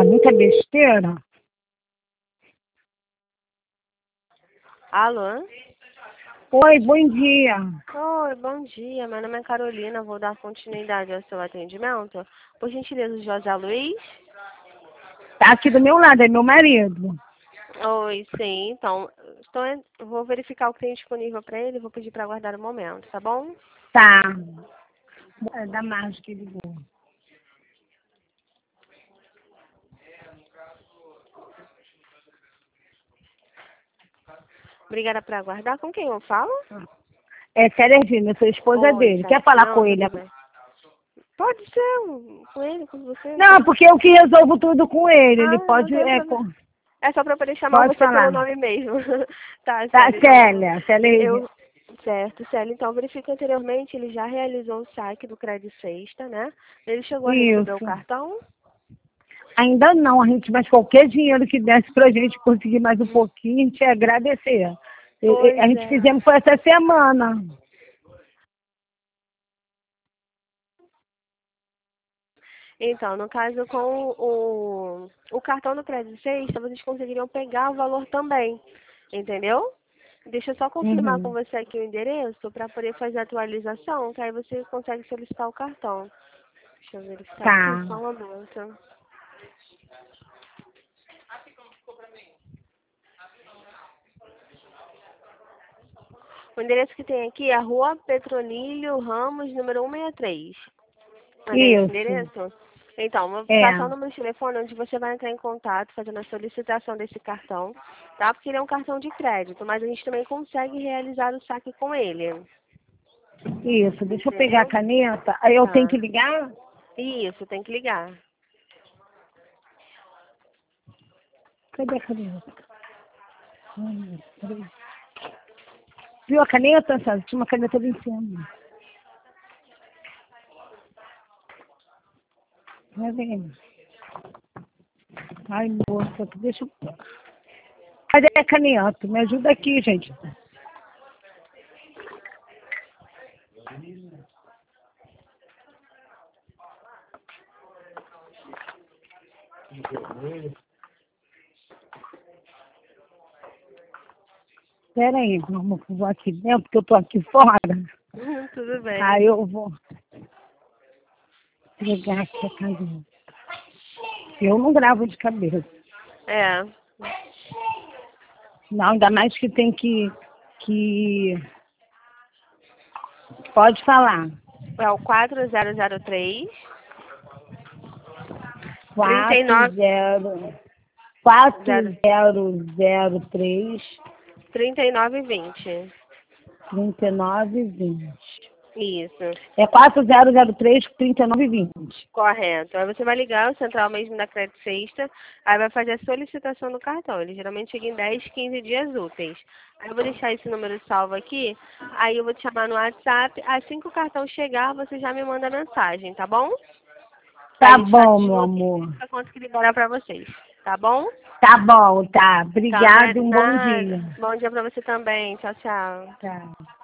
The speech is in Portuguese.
muita besteira. Alô? Oi, bom dia. Oi, bom dia. Meu nome é Carolina. Vou dar continuidade ao seu atendimento. Por gentileza, José Luiz? Tá aqui do meu lado, é meu marido. Oi, sim. Então, vou verificar o que tem disponível para ele. Vou pedir para aguardar um momento, tá bom? Tá. É da Margem que ligou. Obrigada por aguardar. Com quem eu falo? É Teresina, eu sou esposa Oi, dele. Quer Sérgio. falar com Não, ele? tudo bem. Pode ser com ele, com você. Não, porque eu que resolvo tudo com ele. Ah, Ele não pode, tem problema. É só para poder chamar pode você pelo falar. nome mesmo. Tá, Tá, Célia, então. Célia. Eu, certo, Célia, então verifico anteriormente, ele já realizou o saque do Crédito Sexta, né? Ele chegou a receber o Isso. cartão? Ainda não, mas qualquer dinheiro que desse pra gente conseguir mais um pouquinho, a gente ia agradecer. A Pois gente é. fizemos foi essa semana. Então, no caso, com o cartão do Crédito Sexta, vocês conseguiriam pegar o valor também, entendeu? Deixa eu só confirmar com Uhum. você aqui o endereço para poder fazer a atualização, que aí você consegue solicitar o cartão. Deixa eu verificar aqui, só Tá. um momento. O endereço que tem aqui é a Rua Petronílio Ramos, número 163. Não é esse Isso. endereço? Então, vou É. passar o número de telefone onde você vai entrar em contato fazendo a solicitação desse cartão, tá? Porque ele é um cartão de crédito, mas a gente também consegue realizar o saque com ele. Isso. Deixa eu pegar a Entendeu? caneta. Aí eu tenho Tá. que ligar? Isso, tem que ligar. Cadê a caneta? Peraí. Viu a caneta, sabe? Tinha uma caneta ali em cima. Vai vendo. Ai, moça, deixa eu... Cadê a caneta? Me ajuda aqui, gente. Espera aí, vamos vou aqui dentro, porque eu tô aqui fora. Tudo bem. Aí eu vou pegar aqui a caneta. Eu não gravo de cabeça. É. Não, ainda mais que tem que... Pode falar. É o 4003 Quatro 39 zero 0 4003 3920. 3920. Isso. É 4003 3920. Correto. Aí você vai ligar o central mesmo da Crédito Sexta, aí vai fazer a solicitação do cartão. Ele geralmente chega em 10, 15 dias úteis. Aí eu vou deixar esse número salvo aqui, aí eu vou te chamar no WhatsApp. Assim que o cartão chegar, você já me manda mensagem, tá bom? Pra Tá gente fazer bom, os meu movimentos amor. pra conseguir liberar pra vocês, tá bom? Tá bom, tá. Então, não Obrigada é e um bom nada. dia. Bom dia pra você também. Tchau, tchau. Tá.